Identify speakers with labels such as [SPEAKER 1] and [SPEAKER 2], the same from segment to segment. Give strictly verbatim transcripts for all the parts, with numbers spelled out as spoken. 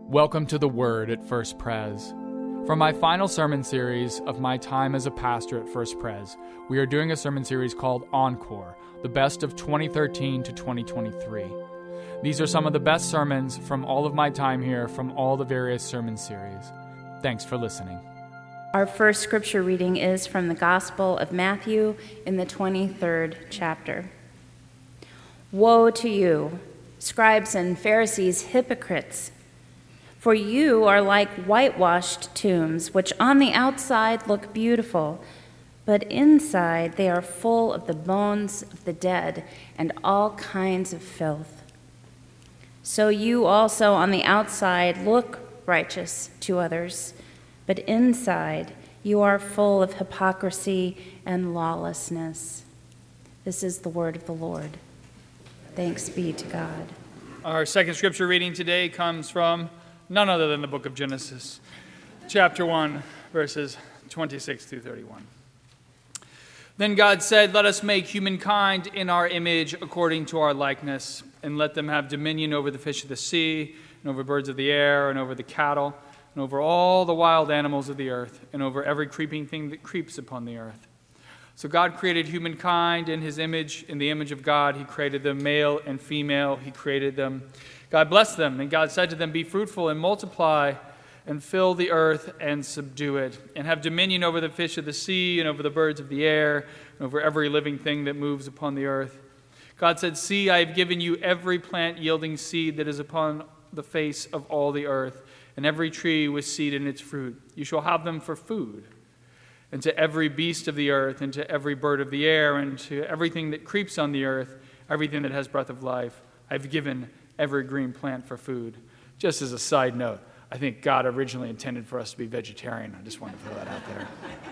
[SPEAKER 1] Welcome to the Word at First Pres. For my final sermon series of my time as a pastor at First Pres, we are doing a sermon series called Encore, the best of twenty thirteen to twenty twenty-three. These are some of the best sermons from all of my time here from all the various sermon series. Thanks for listening.
[SPEAKER 2] Our first scripture reading is from the Gospel of Matthew in the twenty-third chapter. Woe to you, scribes and Pharisees, hypocrites! For you are like whitewashed tombs, which on the outside look beautiful, but inside they are full of the bones of the dead and all kinds of filth. So you also on the outside look righteous to others, but inside you are full of hypocrisy and lawlessness. This is the word of the Lord. Thanks be to God.
[SPEAKER 3] Our second scripture reading today comes from none other than the book of Genesis, chapter one, verses twenty-six through thirty-one. Then God said, "Let us make humankind in our image according to our likeness, and let them have dominion over the fish of the sea, and over birds of the air, and over the cattle, and over all the wild animals of the earth, and over every creeping thing that creeps upon the earth." So God created humankind in his image. In the image of God, he created them, male and female, he created them. God blessed them, and God said to them, "Be fruitful and multiply, and fill the earth and subdue it, and have dominion over the fish of the sea, and over the birds of the air, and over every living thing that moves upon the earth." God said, "See, I have given you every plant yielding seed that is upon the face of all the earth, and every tree with seed in its fruit. You shall have them for food. And to every beast of the earth, and to every bird of the air, and to everything that creeps on the earth, everything that has breath of life, I've given every green plant for food." Just as a side note, I think God originally intended for us to be vegetarian. I just wanted to throw that out there.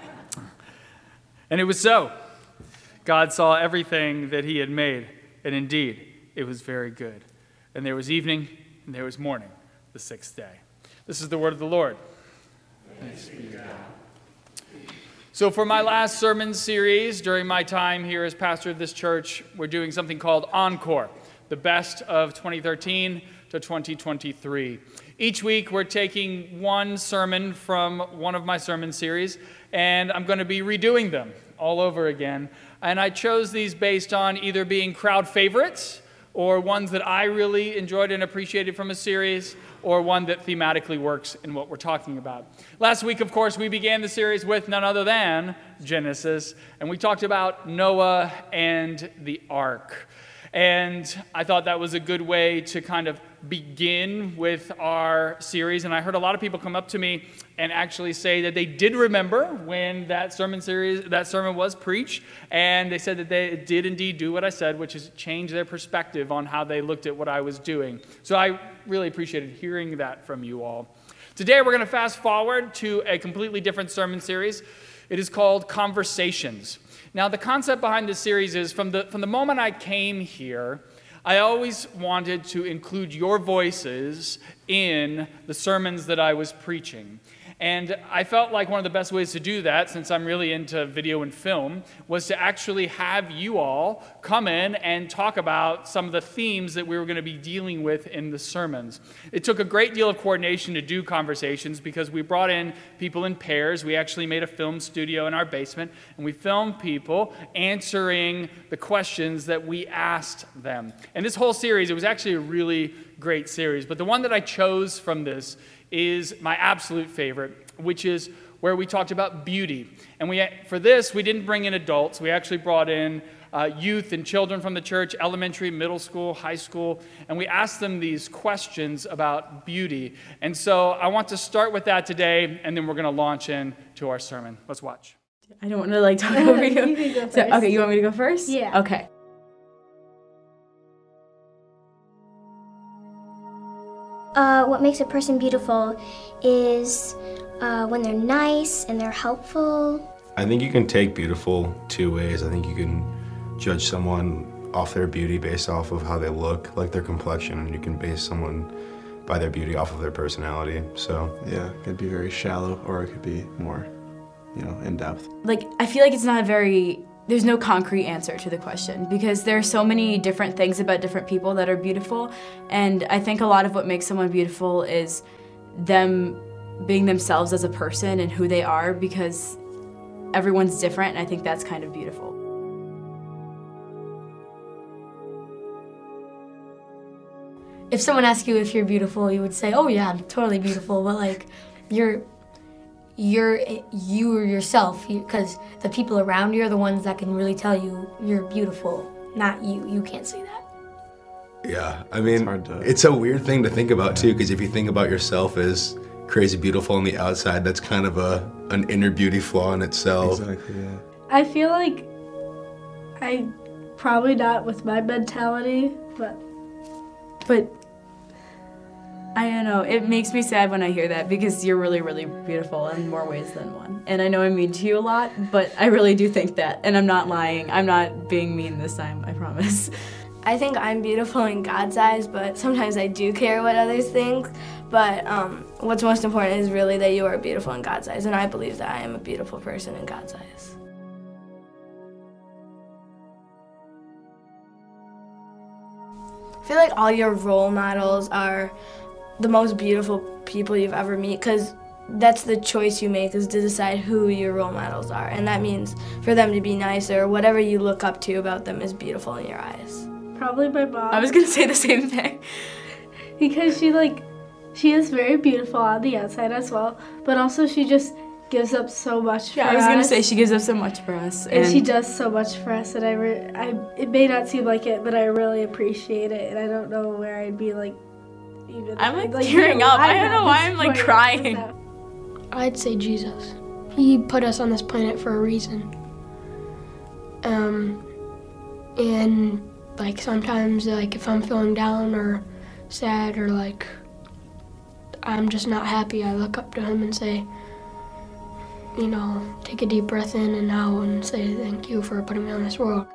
[SPEAKER 3] And it was so. God saw everything that he had made, and indeed, it was very good. And there was evening, and there was morning, the sixth day. This is the word of the Lord. Thanks be to God. So for my last sermon series during my time here as pastor of this church, we're doing something called Encore, the best of twenty thirteen to twenty twenty-three. Each week we're taking one sermon from one of my sermon series, and I'm going to be redoing them all over again. And I chose these based on either being crowd favorites, or ones that I really enjoyed and appreciated from a series, or one that thematically works in what we're talking about. Last week, of course, we began the series with none other than Genesis, and we talked about Noah and the ark. And I thought that was a good way to kind of begin with our series. And I heard a lot of people come up to me and actually say that they did remember when that sermon series, that sermon was preached. And they said that they did indeed do what I said, which is change their perspective on how they looked at what I was doing. So I really appreciated hearing that from you all. Today we're going to fast forward to a completely different sermon series. It is called Conversations. Now, the concept behind this series is from the, from the moment I came here, I always wanted to include your voices in the sermons that I was preaching. And I felt like one of the best ways to do that, since I'm really into video and film, was to actually have you all come in and talk about some of the themes that we were going to be dealing with in the sermons. It took a great deal of coordination to do Conversations because we brought in people in pairs. We actually made a film studio in our basement, and we filmed people answering the questions that we asked them. And this whole series, it was actually a really great series. But the one that I chose from this is my absolute favorite, which is where we talked about beauty. And we, for this, we didn't bring in adults. We actually brought in uh, youth and children from the church, elementary, middle school, high school, and we asked them these questions about beauty. And so I want to start with that today, and then we're going to launch into our sermon. Let's watch.
[SPEAKER 4] I don't want to like talk over you.
[SPEAKER 5] You can go first.
[SPEAKER 4] So, okay, you want me to go first?
[SPEAKER 5] Yeah.
[SPEAKER 4] Okay.
[SPEAKER 5] Uh, what makes a person beautiful is uh, when they're nice and they're helpful.
[SPEAKER 6] I think you can take beautiful two ways. I think you can judge someone off their beauty based off of how they look, like their complexion, and you can base someone by their beauty off of their personality. So
[SPEAKER 7] yeah, it could be very shallow, or it could be more, you know, in depth.
[SPEAKER 4] Like, I feel like it's not a very there's no concrete answer to the question because there are so many different things about different people that are beautiful, and I think a lot of what makes someone beautiful is them being themselves as a person and who they are, because everyone's different, and I think that's kind of beautiful.
[SPEAKER 8] If someone asks you if you're beautiful, you would say, oh yeah, I'm totally beautiful, but like, you're, you're, you are yourself, because the people around you are the ones that can really tell you you're beautiful, not you. You can't say that.
[SPEAKER 6] Yeah, I mean,
[SPEAKER 7] It's hard to-
[SPEAKER 6] it's a weird thing to think about too, because if you think about yourself as crazy beautiful on the outside, that's kind of a an inner beauty flaw in itself.
[SPEAKER 7] Exactly, yeah.
[SPEAKER 9] I feel like I probably not with my mentality, but
[SPEAKER 4] But I don't know, it makes me sad when I hear that, because you're really, really beautiful in more ways than one. And I know I'm mean to you a lot, but I really do think that, and I'm not lying. I'm not being mean this time, I promise.
[SPEAKER 10] I think I'm beautiful in God's eyes, but sometimes I do care what others think. But um, what's most important is really that you are beautiful in God's eyes, and I believe that I am a beautiful person in God's eyes. I feel like all your role models are the most beautiful people you've ever met, because that's the choice you make, is to decide who your role models are. And that means for them to be nice, or whatever you look up to about them is beautiful in your eyes.
[SPEAKER 9] probably my mom.
[SPEAKER 4] I was gonna say the same thing.
[SPEAKER 9] Because she like, she is very beautiful on the outside as well, but also she just gives up so much
[SPEAKER 4] Yeah,
[SPEAKER 9] for
[SPEAKER 4] I was
[SPEAKER 9] us.
[SPEAKER 4] gonna say she gives up so much for us.
[SPEAKER 9] And, she does so much for us, and I, re- I, it may not seem like it, but I really appreciate it, and I don't know where I'd be like, even.
[SPEAKER 4] I'm like tearing up. I don't know why I'm like crying.
[SPEAKER 8] I'd say Jesus. He put us on this planet for a reason. Um, and like sometimes, like if I'm feeling down or sad or like I'm just not happy, I look up to him and say, you know, take a deep breath in and out and say thank you for putting me on this world.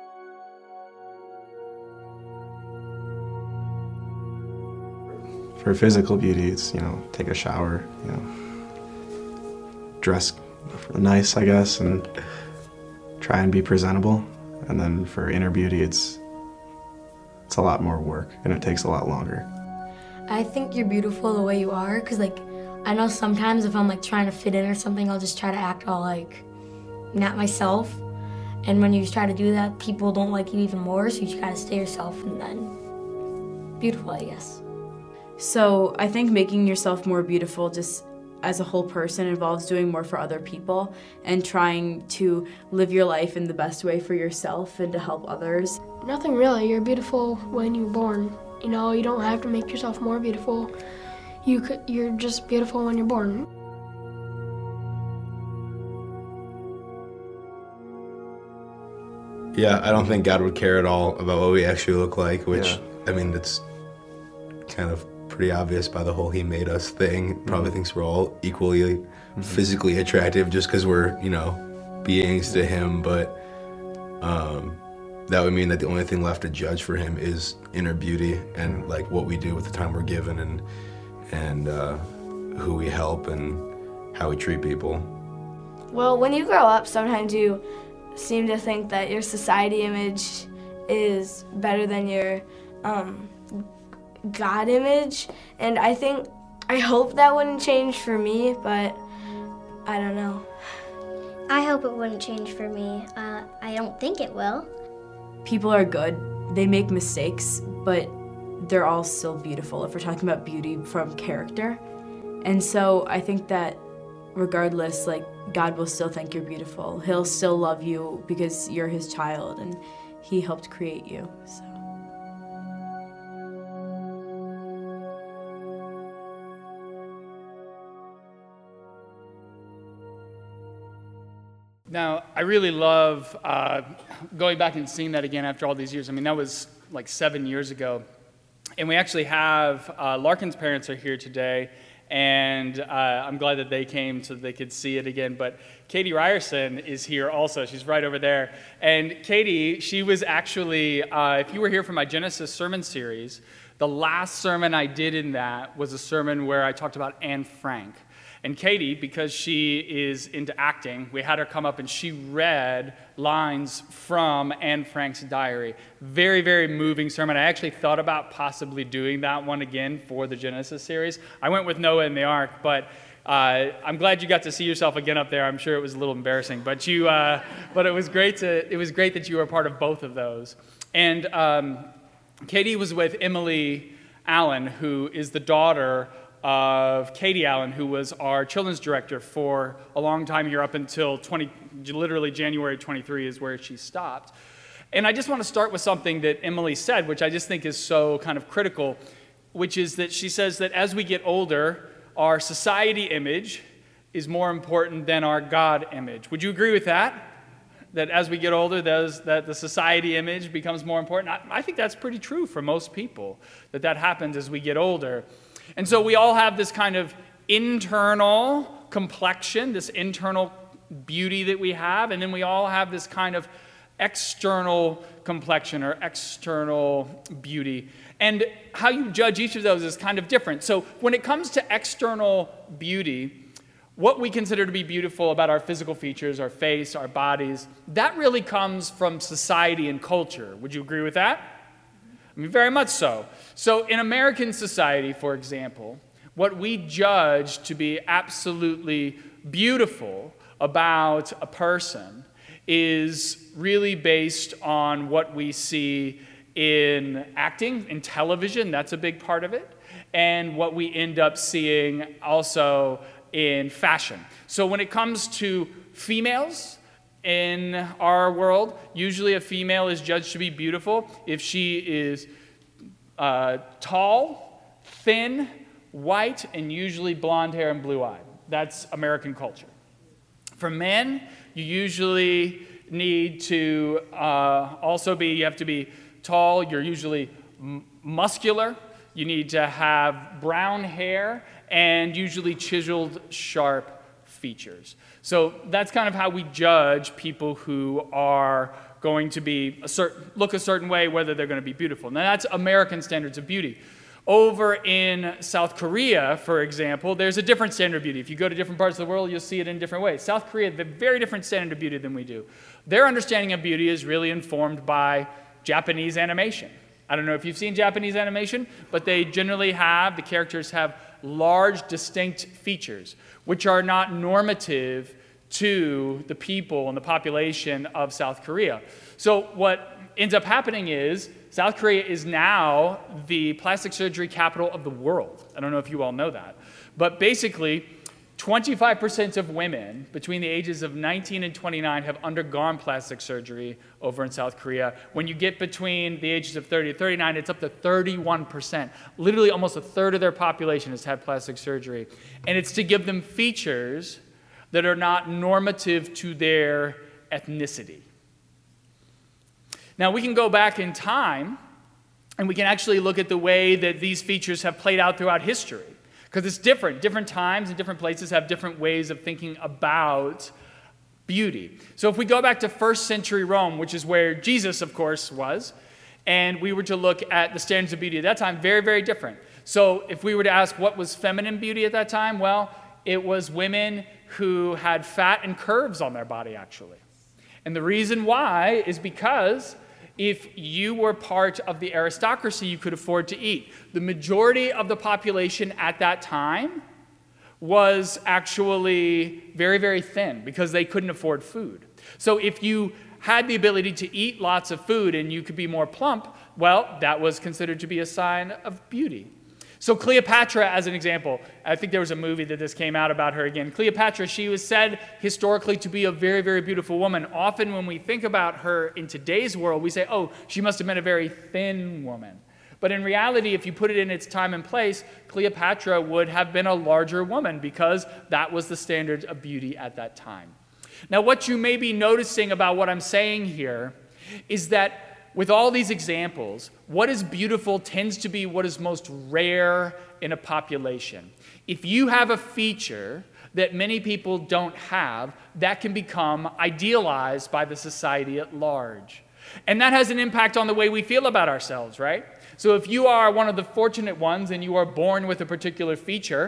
[SPEAKER 7] For physical beauty, it's, you know, take a shower, you know, dress nice, I guess, and try and be presentable. And then for inner beauty, it's it's a lot more work, and it takes a lot longer.
[SPEAKER 8] I think you're beautiful the way you are, because like I know sometimes if I'm like trying to fit in or something, I'll just try to act all like not myself. And when you try to do that, people don't like you even more, so you just gotta stay yourself, and then beautiful, I guess.
[SPEAKER 4] So I think making yourself more beautiful just as a whole person involves doing more for other people and trying to live your life in the best way for yourself and to help others.
[SPEAKER 8] Nothing really. You're beautiful when you're born. You know, you don't have to make yourself more beautiful. You could, you're just beautiful when you're born.
[SPEAKER 6] Yeah, I don't think God would care at all about what we actually look like, which,
[SPEAKER 7] Yeah.
[SPEAKER 6] I mean, that's kind of pretty obvious by the whole he made us thing. Probably
[SPEAKER 7] Mm-hmm.
[SPEAKER 6] thinks we're all equally mm-hmm. physically attractive just because we're, you know, beings to him, but um, that would mean that the only thing left to judge for him is inner beauty and like what we do with the time we're given and, and uh, who we help and how we treat people.
[SPEAKER 10] Well, when you grow up, sometimes you seem to think that your society image is better than your um, God image, and I think, I hope that wouldn't change for me, but I don't know.
[SPEAKER 5] I hope it wouldn't change for me. Uh, I don't think it will.
[SPEAKER 4] People are good, they make mistakes, but they're all still beautiful if we're talking about beauty from character. And so I think that regardless, like, God will still think you're beautiful. He'll still love you because you're his child and he helped create you, so.
[SPEAKER 3] Now, I really love uh, going back and seeing that again after all these years. I mean, that was like seven years ago. And we actually have, uh, Larkin's parents are here today, and uh, I'm glad that they came so that they could see it again. But Katie Ryerson is here also. She's right over there. And Katie, she was actually, uh, if you were here for my Genesis sermon series, the last sermon I did in that was a sermon where I talked about Anne Frank. And Katie, because she is into acting, we had her come up and she read lines from Anne Frank's diary. Very, very moving sermon. I actually thought about possibly doing that one again for the Genesis series. I went with Noah and the Ark, but uh, I'm glad you got to see yourself again up there. I'm sure it was a little embarrassing, but you, uh, but it was great to. It was great that you were a part of both of those. And um, Katie was with Emily Allen, who is the daughter of Katie Allen, who was our children's director for a long time here up until twenty, literally January twenty-three is where she stopped. And I just want to start with something that Emily said, which I just think is so kind of critical, which is that she says that as we get older, our society image is more important than our God image. Would you agree with that? That as we get older, those, that the society image becomes more important? I, I think that's pretty true for most people, that that happens as we get older. And so we all have this kind of internal complexion, this internal beauty that we have, and then we all have this kind of external complexion or external beauty. And how you judge each of those is kind of different. So when it comes to external beauty, what we consider to be beautiful about our physical features, our face, our bodies, that really comes from society and culture. Would you agree with that? I mean, very much so. So in American society, for example, what we judge to be absolutely beautiful about a person is really based on what we see in acting, in television, that's a big part of it, and what we end up seeing also in fashion. So when it comes to females, in our world, usually a female is judged to be beautiful if she is uh, tall, thin, white, and usually blonde hair and blue-eyed. That's American culture. For men, you usually need to uh, also be, you have to be tall, you're usually m- muscular, you need to have brown hair, and usually chiseled, sharp features. So that's kind of how we judge people who are going to be a certain, look a certain way, whether they're going to be beautiful. Now that's American standards of beauty. Over in South Korea, for example, there's a different standard of beauty. If you go to different parts of the world, you'll see it in different ways. South Korea, they have a very different standard of beauty than we do. Their understanding of beauty is really informed by Japanese animation. I don't know if you've seen Japanese animation, but they generally have, the characters have large, distinct features, which are not normative to the people and the population of South Korea. So what ends up happening is South Korea is now the plastic surgery capital of the world. I don't know if you all know that. But basically, twenty-five percent of women between the ages of nineteen and twenty-nine have undergone plastic surgery over in South Korea. When you get between the ages of thirty to thirty-nine, it's up to thirty-one percent. Literally almost a third of their population has had plastic surgery. And it's to give them features that are not normative to their ethnicity. Now, we can go back in time, and we can actually look at the way that these features have played out throughout history. Because it's different. Different times and different places have different ways of thinking about beauty. So if we go back to first century Rome, which is where Jesus, of course, was, and we were to look at the standards of beauty at that time, very, very different. So if we were to ask what was feminine beauty at that time, well, it was women who had fat and curves on their body, actually. And the reason why is because if you were part of the aristocracy, you could afford to eat. The majority of the population at that time was actually very, very thin because they couldn't afford food. So if you had the ability to eat lots of food and you could be more plump, well, that was considered to be a sign of beauty. So Cleopatra, as an example, I think there was a movie that this came out about her again. Cleopatra, she was said historically to be a very, very beautiful woman. Often when we think about her in today's world, we say, oh, she must have been a very thin woman. But in reality, if you put it in its time and place, Cleopatra would have been a larger woman because that was the standard of beauty at that time. Now, what you may be noticing about what I'm saying here is that with all these examples, what is beautiful tends to be what is most rare in a population. If you have a feature that many people don't have, that can become idealized by the society at large. And that has an impact on the way we feel about ourselves, right? So if you are one of the fortunate ones and you are born with a particular feature,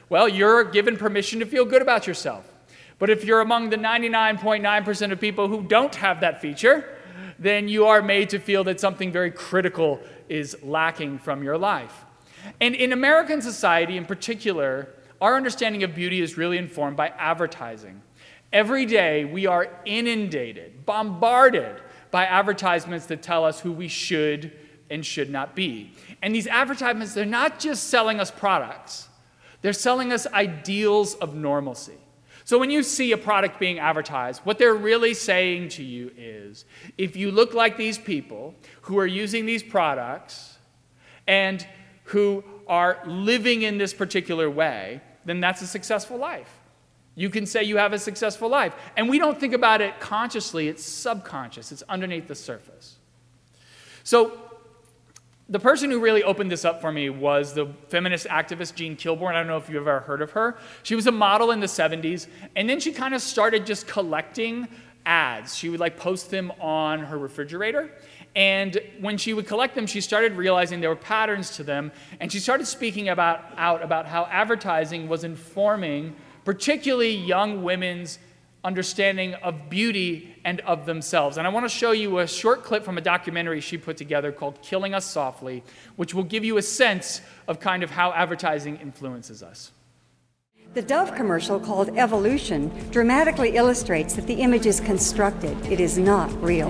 [SPEAKER 3] well, you're given permission to feel good about yourself. But if you're among the ninety-nine point nine percent of people who don't have that feature, then you are made to feel that something very critical is lacking from your life. And in American society in particular, our understanding of beauty is really informed by advertising. Every day we are inundated, bombarded by advertisements that tell us who we should and should not be. And these advertisements, they're not just selling us products, they're selling us ideals of normalcy. So when you see a product being advertised, what they're really saying to you is, if you look like these people who are using these products and who are living in this particular way, then that's a successful life. You can say you have a successful life. And we don't think about it consciously, it's subconscious, it's underneath the surface. So the person who really opened this up for me was the feminist activist Jean Kilbourne. I don't know if you've ever heard of her. She was a model in the seventies, and then she kind of started just collecting ads. She would like post them on her refrigerator, and when she would collect them, she started realizing there were patterns to them, and she started speaking about, out about how advertising was informing particularly young women's understanding of beauty and of themselves. And I want to show you a short clip from a documentary she put together called Killing Us Softly, which will give you a sense of kind of how advertising influences us.
[SPEAKER 11] The Dove commercial called Evolution dramatically illustrates that the image is constructed. It is not real.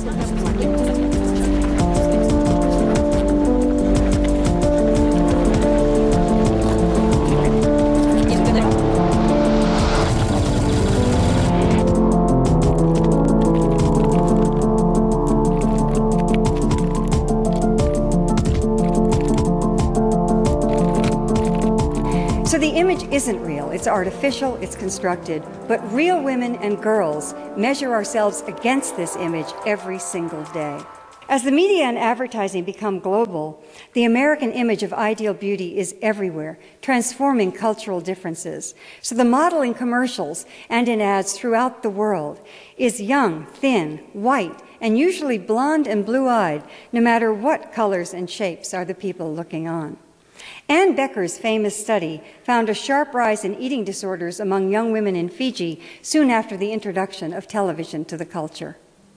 [SPEAKER 11] Isn't real. It's artificial, it's constructed, but real women and girls measure ourselves against this image every single day. As the media and advertising become global, the American image of ideal beauty is everywhere, transforming cultural differences. So the model in commercials and in ads throughout the world is young, thin, white, and usually blonde and blue-eyed, no matter what colors and shapes are the people looking on. Ann Becker's famous study found a sharp rise in eating disorders among young women in Fiji soon after the introduction of television to the culture.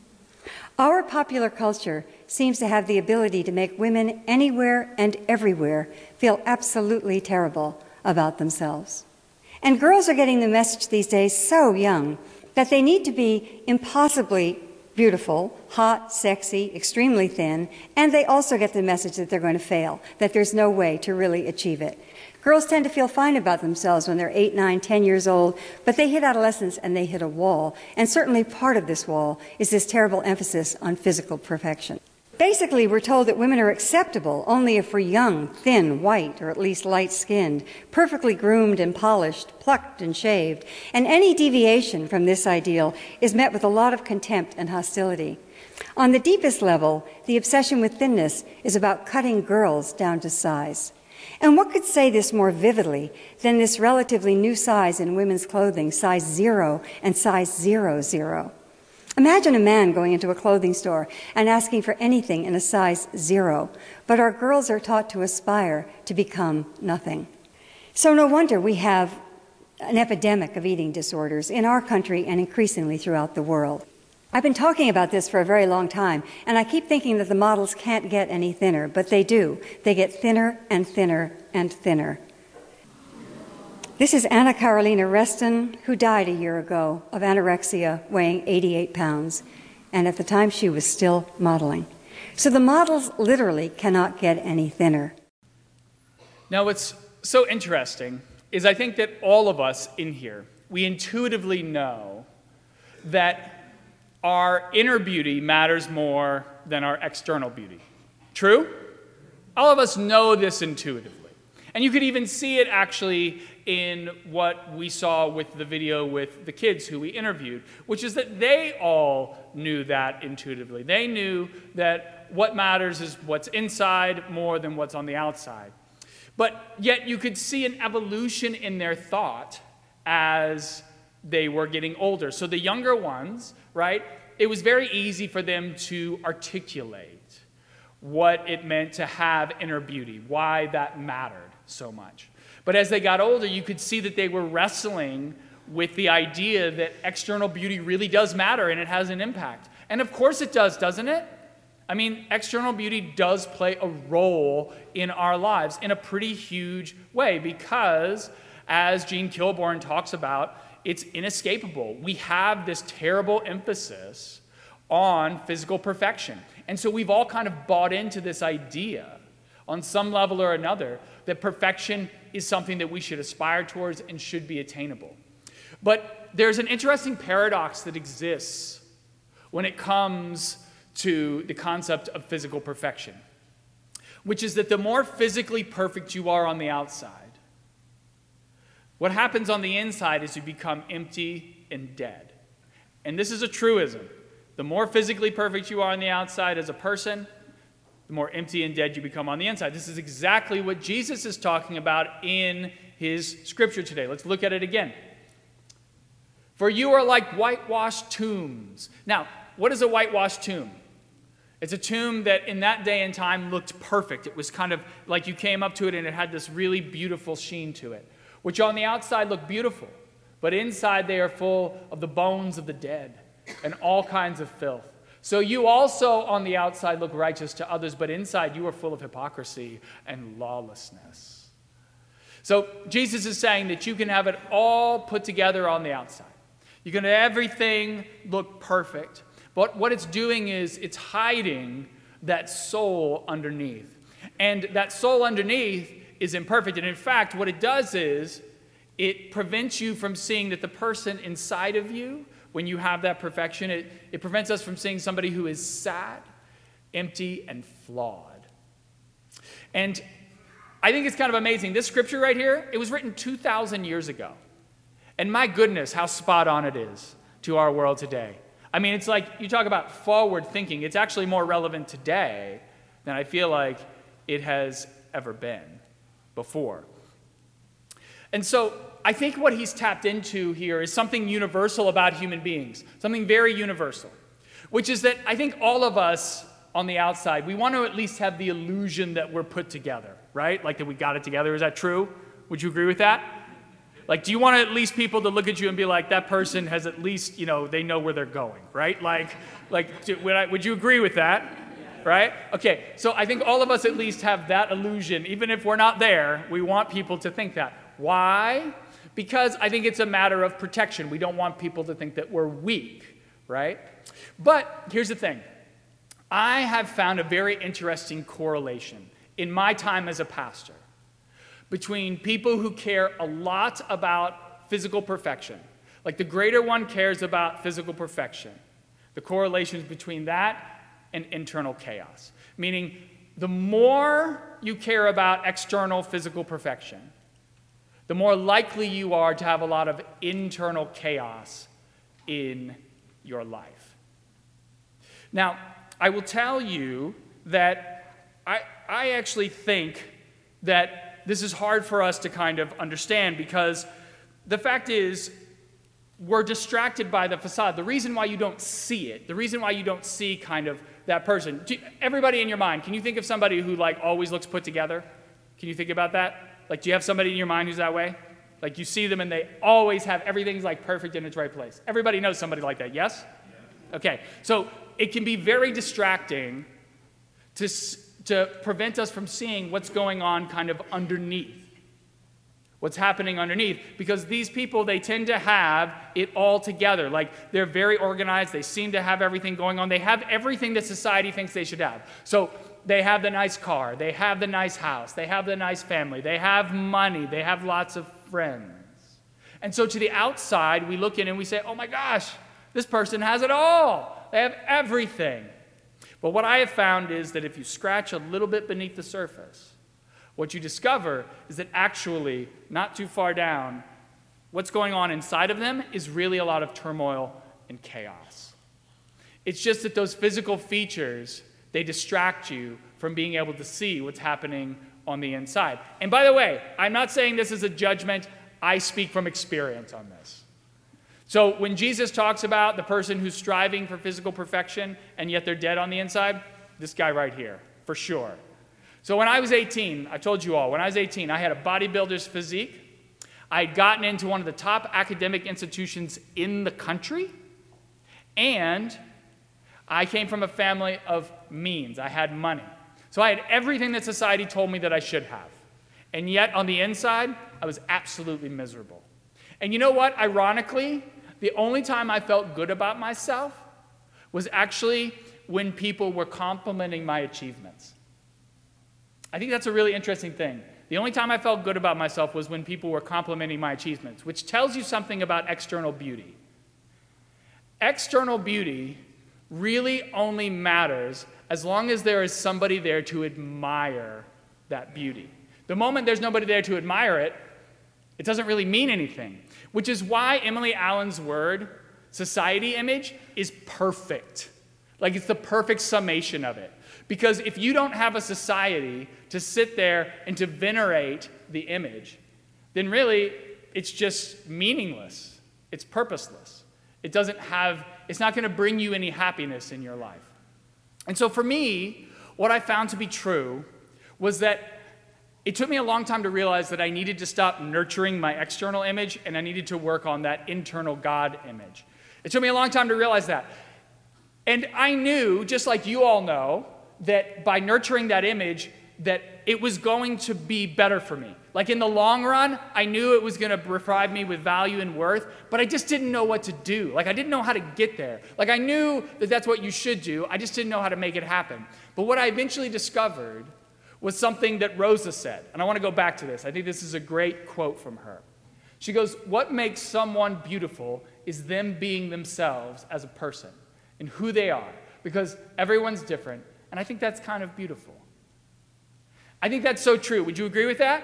[SPEAKER 11] Our popular culture seems to have the ability to make women anywhere and everywhere feel absolutely terrible about themselves. And girls are getting the message these days so young that they need to be impossibly beautiful, hot, sexy, extremely thin, and they also get the message that they're going to fail, that there's no way to really achieve it. Girls tend to feel fine about themselves when they're eight, nine, ten years old, but they hit adolescence and they hit a wall, and certainly part of this wall is this terrible emphasis on physical perfection. Basically, we're told that women are acceptable only if we're young, thin, white, or at least light-skinned, perfectly groomed and polished, plucked and shaved, and any deviation from this ideal is met with a lot of contempt and hostility. On the deepest level, the obsession with thinness is about cutting girls down to size. And what could say this more vividly than this relatively new size in women's clothing, size zero and size zero zero? Imagine a man going into a clothing store and asking for anything in a size zero, but our girls are taught to aspire to become nothing. So no wonder we have an epidemic of eating disorders in our country and increasingly throughout the world. I've been talking about this for a very long time, and I keep thinking that the models can't get any thinner, but they do. They get thinner and thinner and thinner. This is Anna Carolina Reston, who died a year ago of anorexia, weighing eighty-eight pounds, and at the time she was still modeling. So the models literally cannot get any thinner.
[SPEAKER 3] Now what's so interesting is I think that all of us in here, we intuitively know that our inner beauty matters more than our external beauty. True? All of us know this intuitively. And you could even see it actually in what we saw with the video with the kids who we interviewed, which is that they all knew that intuitively. They knew that what matters is what's inside more than what's on the outside. But yet you could see an evolution in their thought as they were getting older. So the younger ones, right, it was very easy for them to articulate what it meant to have inner beauty, why that mattered so much. But as they got older, you could see that they were wrestling with the idea that external beauty really does matter and it has an impact. And of course it does, doesn't it? I mean, external beauty does play a role in our lives in a pretty huge way because, as Gene Kilborn talks about, it's inescapable. We have this terrible emphasis on physical perfection. And so we've all kind of bought into this idea on some level or another that perfection is something that we should aspire towards and should be attainable. But there's an interesting paradox that exists when it comes to the concept of physical perfection, which is that the more physically perfect you are on the outside, what happens on the inside is you become empty and dead. And this is a truism. The more physically perfect you are on the outside as a person, the more empty and dead you become on the inside. This is exactly what Jesus is talking about in his scripture today. Let's look at it again. For you are like whitewashed tombs. Now, what is a whitewashed tomb? It's a tomb that in that day and time looked perfect. It was kind of like you came up to it and it had this really beautiful sheen to it, which on the outside look beautiful, but inside they are full of the bones of the dead and all kinds of filth. So you also on the outside look righteous to others, but inside you are full of hypocrisy and lawlessness. So Jesus is saying that you can have it all put together on the outside. You can have everything look perfect. But what it's doing is it's hiding that soul underneath. And that soul underneath is imperfect. And in fact, what it does is it prevents you from seeing that the person inside of you, when you have that perfection, it, it prevents us from seeing somebody who is sad, empty, and flawed. And I think it's kind of amazing. This scripture right here, it was written two thousand years ago. And my goodness, how spot on it is to our world today. I mean, it's like you talk about forward thinking. It's actually more relevant today than I feel like it has ever been before. And so I think what he's tapped into here is something universal about human beings, something very universal, which is that I think all of us on the outside, we want to at least have the illusion that we're put together, right? Like that we got it together. Is that true? Would you agree with that? Like, do you want at least people to look at you and be like, that person has at least, you know, they know where they're going, right? Like, like would, I, would you agree with that? Right? Okay, so I think all of us at least have that illusion. Even if we're not there, we want people to think that. Why? Because I think it's a matter of protection. We don't want people to think that we're weak, right? But here's the thing. I have found a very interesting correlation in my time as a pastor between people who care a lot about physical perfection. Like the greater one cares about physical perfection. The correlations between that and internal chaos. Meaning, the more you care about external physical perfection, the more likely you are to have a lot of internal chaos in your life. Now, I will tell you that I, I actually think that this is hard for us to kind of understand because the fact is we're distracted by the facade. The reason why you don't see it, the reason why you don't see kind of that person. Everybody in your mind, can you think of somebody who like always looks put together? Can you think about that? Like, do you have somebody in your mind who's that way? Like you see them and they always have everything's like perfect in its right place. Everybody knows somebody like that, yes? Okay, so it can be very distracting to to prevent us from seeing what's going on kind of underneath, what's happening underneath, because these people, they tend to have it all together. Like, they're very organized, they seem to have everything going on, they have everything that society thinks they should have. So they have the nice car, they have the nice house, they have the nice family, they have money, they have lots of friends. And so to the outside, we look in and we say, oh my gosh, this person has it all, they have everything. But what I have found is that if you scratch a little bit beneath the surface, what you discover is that actually, not too far down, what's going on inside of them is really a lot of turmoil and chaos. It's just that those physical features, they distract you from being able to see what's happening on the inside. And by the way, I'm not saying this is a judgment. I speak from experience on this. So when Jesus talks about the person who's striving for physical perfection and yet they're dead on the inside, this guy right here, for sure. So when I was eighteen, I told you all, when I was eighteen, I had a bodybuilder's physique. I had gotten into one of the top academic institutions in the country, and I came from a family of means. I had money. So I had everything that society told me that I should have. And yet, on the inside, I was absolutely miserable. And you know what? Ironically, the only time I felt good about myself was actually when people were complimenting my achievements. I think that's a really interesting thing. The only time I felt good about myself was when people were complimenting my achievements, which tells you something about external beauty. External beauty really only matters as long as there is somebody there to admire that beauty. The moment there's nobody there to admire it, it doesn't really mean anything, which is why Emily Allen's word, society image, is perfect. Like, it's the perfect summation of it. Because if you don't have a society to sit there and to venerate the image, then really it's just meaningless. It's purposeless. It doesn't have, it's not going to bring you any happiness in your life. And so for me, what I found to be true was that it took me a long time to realize that I needed to stop nurturing my external image and I needed to work on that internal God image. It took me a long time to realize that. And I knew, just like you all know, that by nurturing that image, that it was going to be better for me. Like, in the long run, I knew it was going to provide me with value and worth, but I just didn't know what to do. Like, I didn't know how to get there. Like, I knew that that's what you should do. I just didn't know how to make it happen. But what I eventually discovered was something that Rosa said. And I want to go back to this. I think this is a great quote from her. She goes, "What makes someone beautiful is them being themselves as a person and who they are, because everyone's different. And I think that's kind of beautiful." I think that's so true. Would you agree with that?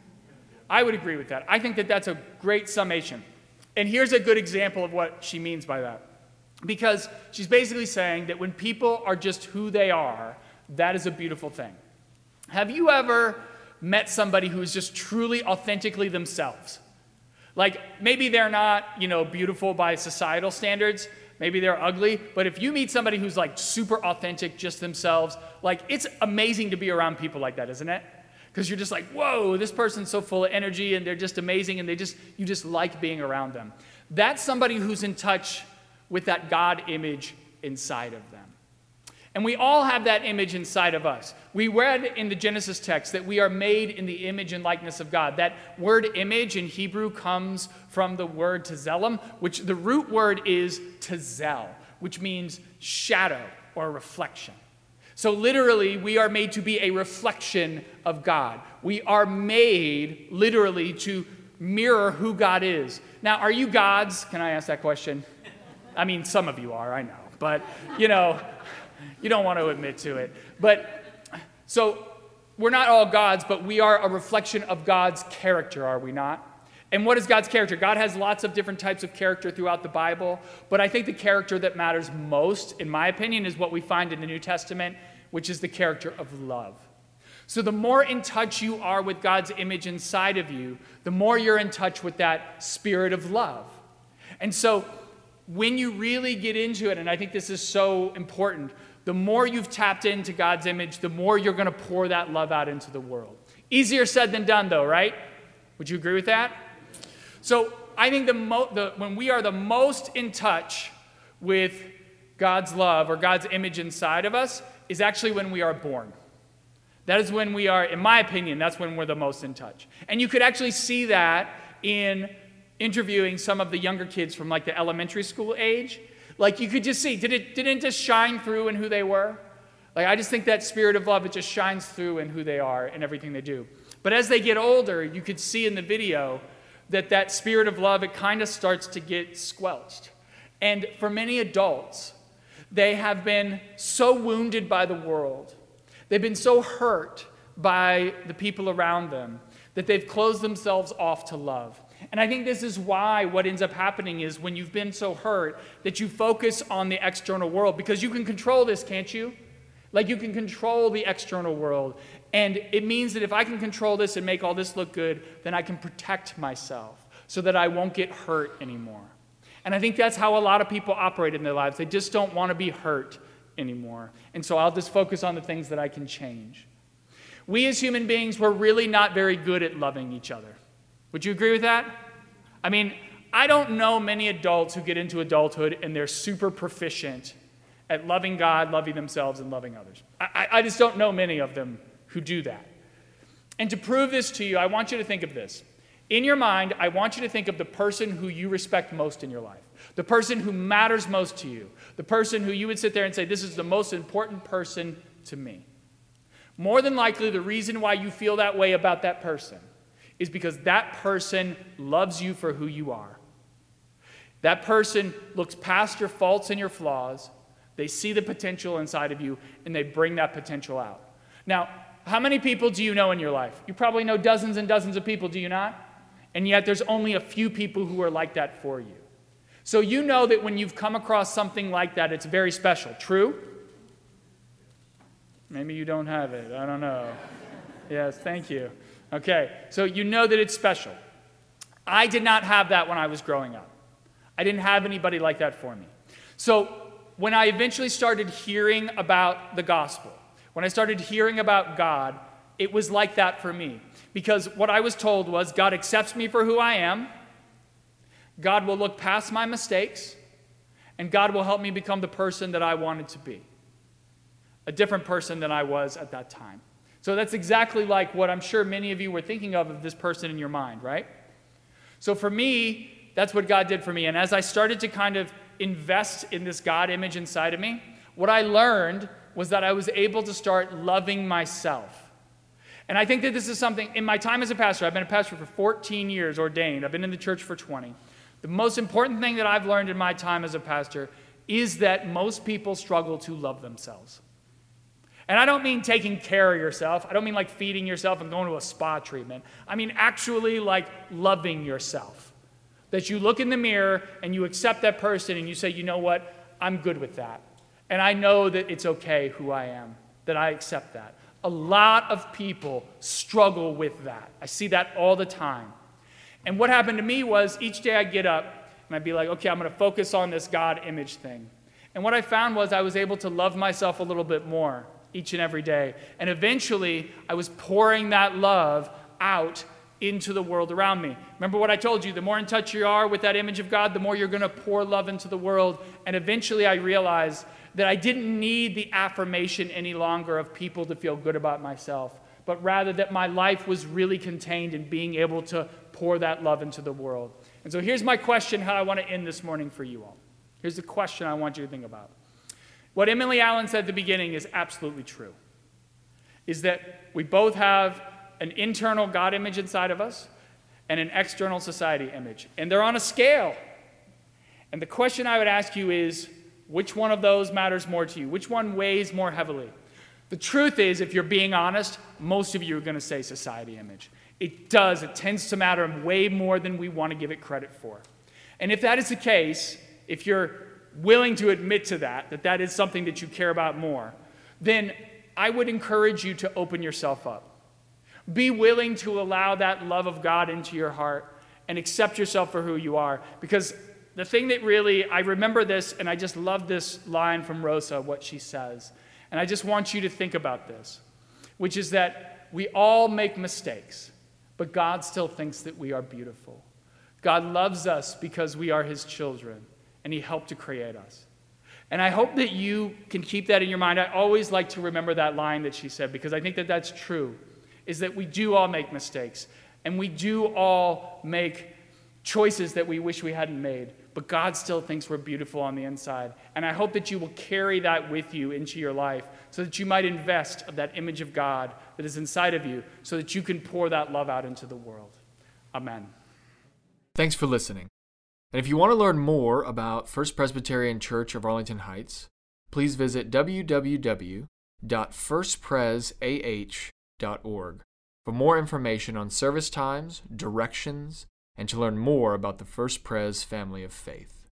[SPEAKER 3] I would agree with that. I think that that's a great summation. And here's a good example of what she means by that. Because she's basically saying that when people are just who they are, that is a beautiful thing. Have you ever met somebody who is just truly, authentically themselves? Like, maybe they're not, you know, beautiful by societal standards. Maybe they're ugly, but if you meet somebody who's like super authentic, just themselves, like, it's amazing to be around people like that, isn't it? Because you're just like, whoa, this person's so full of energy and they're just amazing and they just, you just like being around them. That's somebody who's in touch with that God image inside of them. And we all have that image inside of us. We read in the Genesis text that we are made in the image and likeness of God. That word image in Hebrew comes from the word tzelem, which the root word is tzel, which means shadow or reflection. So literally, we are made to be a reflection of God. We are made literally to mirror who God is. Now, are you gods? Can I ask that question? I mean, some of you are, I know. But, you know, you don't want to admit to it. But, so, we're not all gods, but we are a reflection of God's character, are we not? And what is God's character? God has lots of different types of character throughout the Bible, but I think the character that matters most, in my opinion, is what we find in the New Testament, which is the character of love. So the more in touch you are with God's image inside of you, the more you're in touch with that spirit of love. And so when you really get into it, and I think this is so important, the more you've tapped into God's image, the more you're going to pour that love out into the world. Easier said than done, though, right? Would you agree with that? So I think the, mo- the when we are the most in touch with God's love or God's image inside of us is actually when we are born. That is when we are, in my opinion, that's when we're the most in touch. And you could actually see that in interviewing some of the younger kids from like the elementary school age. Like, you could just see, did it, didn't it just shine through in who they were? Like, I just think that spirit of love, it just shines through in who they are and everything they do. But as they get older, you could see in the video that that spirit of love, it kind of starts to get squelched. And for many adults, they have been so wounded by the world, they've been so hurt by the people around them, that they've closed themselves off to love. And I think this is why what ends up happening is when you've been so hurt that you focus on the external world, because you can control this, can't you? Like, you can control the external world. And it means that if I can control this and make all this look good, then I can protect myself so that I won't get hurt anymore. And I think that's how a lot of people operate in their lives. They just don't want to be hurt anymore. And so I'll just focus on the things that I can change. We as human beings, we're really not very good at loving each other. Would you agree with that? I mean, I don't know many adults who get into adulthood and they're super proficient at loving God, loving themselves, and loving others. I, I just don't know many of them who do that. And to prove this to you, I want you to think of this. In your mind, I want you to think of the person who you respect most in your life, the person who matters most to you, the person who you would sit there and say, this is the most important person to me. More than likely, the reason why you feel that way about that person is because that person loves you for who you are. That person looks past your faults and your flaws. They see the potential inside of you, and they bring that potential out. Now, how many people do you know in your life? You probably know dozens and dozens of people, do you not? And yet there's only a few people who are like that for you. So you know that when you've come across something like that, it's very special. True? Maybe you don't have it. I don't know. Yes, thank you. Okay, so you know that it's special. I did not have that when I was growing up. I didn't have anybody like that for me. So when I eventually started hearing about the gospel, when I started hearing about God, it was like that for me. Because what I was told was, God accepts me for who I am, God will look past my mistakes, and God will help me become the person that I wanted to be. A different person than I was at that time. So that's exactly like what I'm sure many of you were thinking of of this person in your mind, right? So for me, that's what God did for me. And as I started to kind of invest in this God image inside of me, what I learned was that I was able to start loving myself. And I think that this is something, in my time as a pastor, I've been a pastor for fourteen years, ordained. I've been in the church for twenty. The most important thing that I've learned in my time as a pastor is that most people struggle to love themselves. And I don't mean taking care of yourself. I don't mean like feeding yourself and going to a spa treatment. I mean actually like loving yourself. That you look in the mirror and you accept that person and you say, you know what, I'm good with that. And I know that it's okay who I am, that I accept that. A lot of people struggle with that. I see that all the time. And what happened to me was each day I'd get up and I'd be like, okay, I'm going to focus on this God image thing. And what I found was I was able to love myself a little bit more each and every day. And eventually I was pouring that love out into the world around me. Remember what I told you, the more in touch you are with that image of God, the more you're going to pour love into the world. And eventually I realized that I didn't need the affirmation any longer of people to feel good about myself, but rather that my life was really contained in being able to pour that love into the world. And so here's my question, how I want to end this morning for you all. Here's the question I want you to think about. What Emily Allen said at the beginning is absolutely true, is that we both have an internal God image inside of us and an external society image. And they're on a scale. And the question I would ask you is, which one of those matters more to you? Which one weighs more heavily? The truth is, if you're being honest, most of you are going to say society image. It does. It tends to matter way more than we want to give it credit for. And if that is the case, if you're willing to admit to that, that that is something that you care about more, then I would encourage you to open yourself up. Be willing to allow that love of God into your heart and accept yourself for who you are. Because the thing that really, I remember this, and I just love this line from Rosa, what she says. And I just want you to think about this, which is that we all make mistakes, but God still thinks that we are beautiful. God loves us because we are his children, and he helped to create us. And I hope that you can keep that in your mind. I always like to remember that line that she said, because I think that that's true, is that we do all make mistakes, and we do all make choices that we wish we hadn't made, but God still thinks we're beautiful on the inside. And I hope that you will carry that with you into your life so that you might invest of that image of God that is inside of you so that you can pour that love out into the world. Amen.
[SPEAKER 1] Thanks for listening. And if you want to learn more about First Presbyterian Church of Arlington Heights, please visit w w w dot first pres a h dot org for more information on service times, directions, and to learn more about the First Pres family of faith.